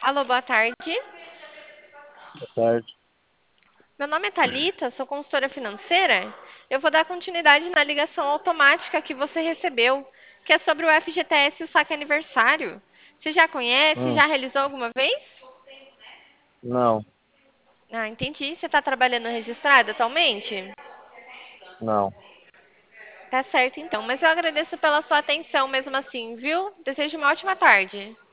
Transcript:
Alô, boa tarde. Boa tarde. Meu nome é Thalita, sou consultora financeira. Eu vou dar continuidade na ligação automática que você recebeu, que é sobre o FGTS e o saque aniversário. Você já conhece? Hum, Já realizou alguma vez? não, Ah, entendi. Você está trabalhando registrado atualmente? não. Tá certo, então. Mas eu agradeço pela sua atenção mesmo assim, viu? Desejo uma ótima tarde.